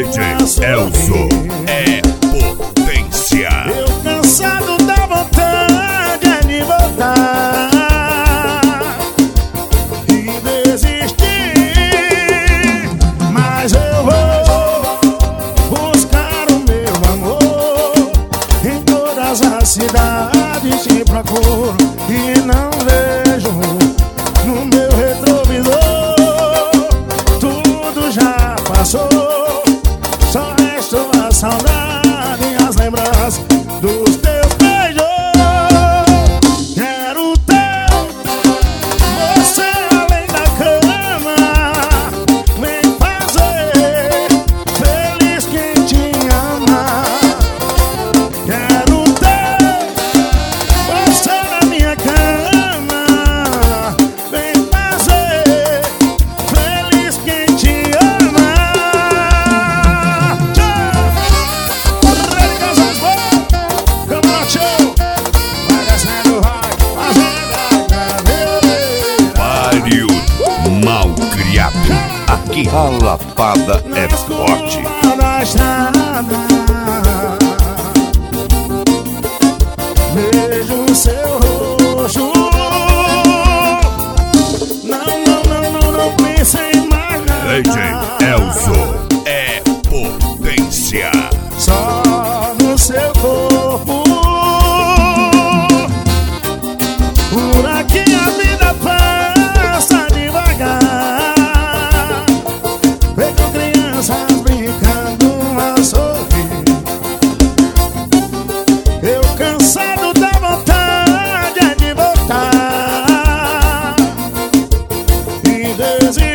DJ Elzo é potência. Eu cansado da vontade de voltar e desistir, mas eu vou buscar o meu amor. Em todas as cidades te procuro e não vejo no meu retrovisor. Tudo já passou, só restou a saudade e as lembranças dos teus beijos. Quero ter você além da cama. Vem fazer feliz quem te ama. Quero ter você na minha cama. Vem fazer feliz quem te ama. Malcriado, aqui a lapada é forte. Vejo o seu rosto. Não pense em mais nada. DJ Elzo é potência. Só no seu corpo. Por aqui a vida passa devagar, feito crianças brincando a sorrir. Eu cansado da vontade de voltar e desistir.